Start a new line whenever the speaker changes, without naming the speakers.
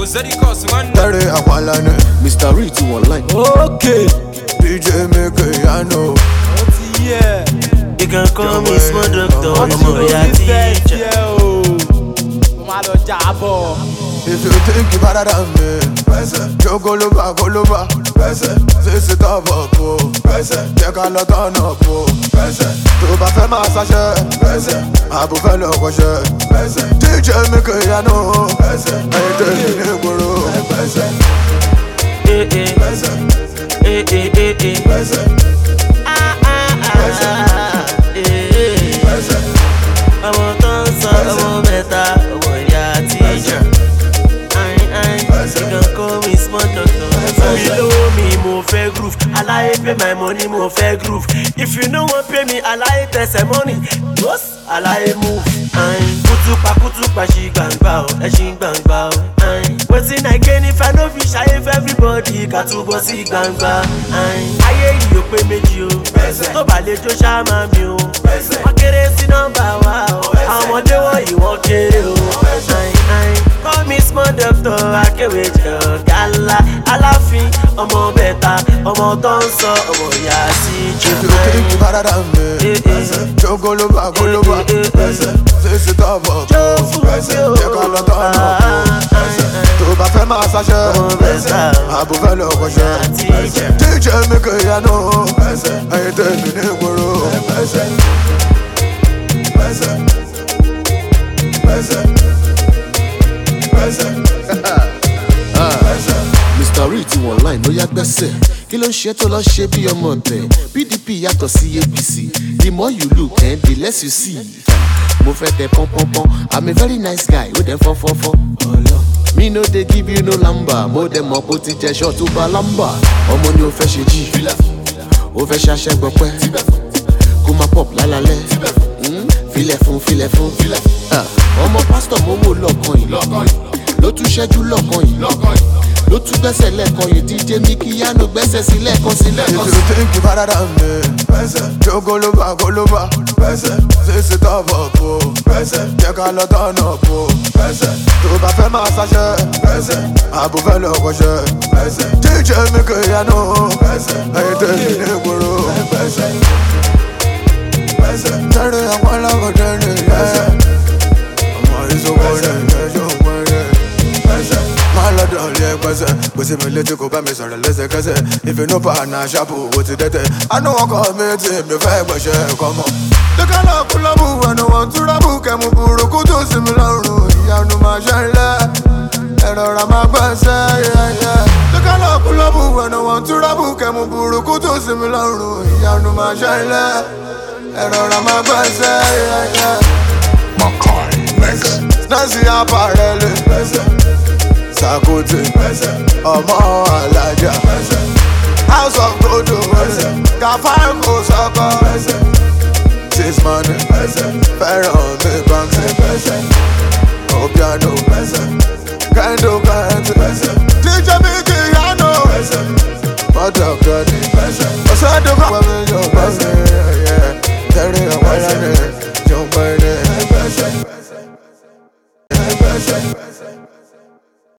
Terry Aqualane, Mr. Rich online.
Okay.
DJ make I know.
Yeah.
You can call me small doctor, I'm a teacher.
If you think you better than me, you go loba, say c'est ta vapo, check a lot on up, tu vas faire ma sachet, à vous faire le rocher, DJ make I know, et te le goro,
I'm a dancer, I'm a meta, I'm a teacher. You can call me small doctor. Below me, mo fair groove. I like pay my money, mo fair groove. If you no want pay me, I like testimony. Boss, I like move. Kutupa, she bang bow. Wetin I gain if I no fish, I have everybody. Katubo si bang bow. Aye, you pay me you. To ballet to shama mi o. Wakere si number wow. How much you want you? Call me small doctor, akewe je gala. Alafin, ọmọ beta, ọmọ tó ń sọ, ọmọ ya si jẹ.
If you think you better than me, you go loba, say c'est ta vapo, check a lot on up, tu vas faire ma sachet, à vous faire le rocher, DJ make I know, et te le goro. Mr. Rich online ló yá gbẹ́sẹ̀ kí ló ń ṣe tó lọ ṣe bí ọmọ ọ̀tẹ̀ PDP yàtọ̀ sí APC the more you look the less you see. Mo fẹ́ tẹ pọ́npọ́npọ́n I'm a very nice guy ó dẹ̀ fọ́fọ́fọ́. Me no dey give you no lamba mo dẹ̀ mọ̀ bó ti jẹ ṣọ́ọ̀tù bá lamba. Ọmọ ni o fẹ́ ṣe jí o fẹ́ ṣaṣẹ́ gbọpẹ́ kó má pop lálálẹ́ filẹ̀ fún. Ọmọ pásítọ̀ mo wò lọ́kàn yìí ló tún ṣẹ́jú lọ́kàn yìí ló tún gbẹ́sẹ̀ lẹ́ẹ̀kan yìí DJ Mikiyano gbẹ́sẹ̀ sí lẹ́ẹ̀kan sí lẹ́ẹ̀kan sí. If you think you better than me, you go loba, say c'est ta vapo, check a lot on up, tu vas faire ma sachet, à vous faire le rocher, DJ Mikiyano, et te le goro. Terry Aqualane, Pussy me let you go by me so let's say if you know partner shampoo what's it that I know I call me team the fair but come on the color pull up when I want to rabu kemu buruku to similar ya no ma shalla error ma gbasa the color pull up when I want to rabu kemu buruku to similar ya no ma shalla error ma gbasa Makai next Nazi apparel Sakote, ọmọ alájà, House of Godo, Kafar kò sọ́kọ́, Chase money, fẹ́ràn mi Banksy, Obiano, Kendo Kante.